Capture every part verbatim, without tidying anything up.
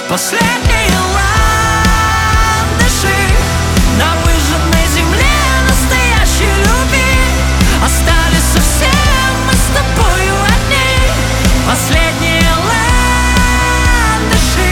последний ландыши на выжженной земле настоящей любви. Остались совсем мы с тобою одни, последние ландыши.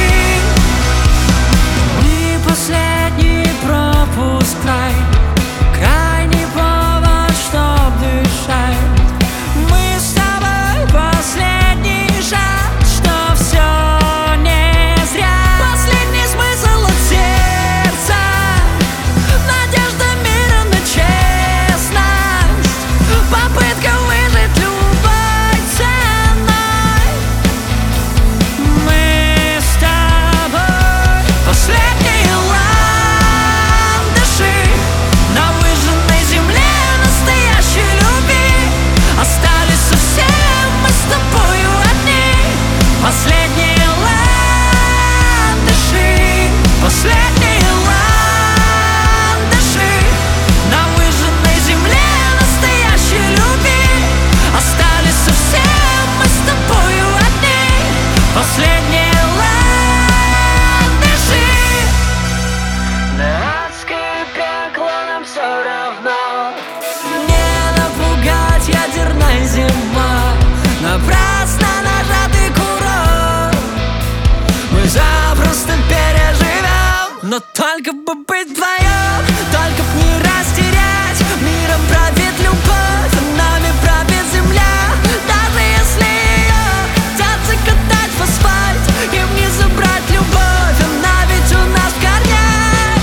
И последний пропуск край, крайний повод, чтоб дышать. Мы с тобой последний шаг, что все не зря. Последний смысл от сердца, надежда мира на честность, попытка выжить любой ценой. Мы с тобой последние ландыши на выжженной земле настоящей любви. Остались совсем мы с тобою одни, последние ландыши, последние ландыши на выжженной земле настоящей любви. Остались совсем мы с тобою одни, последние ландыши. На адское пекло нам все равно, не напугать ядерная зима, напрасно нажатый курок. Мы запросто переживем, но только бы быть вдвоем, только б не растерять. Миром правит любовь, а нами правит земля. Даже если ее хотят закатать в асфальт, им не забрать любовь, она ведь у нас в корнях.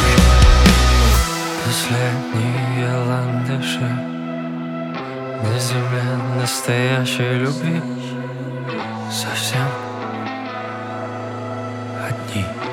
Последние ландыши на земле настоящей любви. Совсем одни.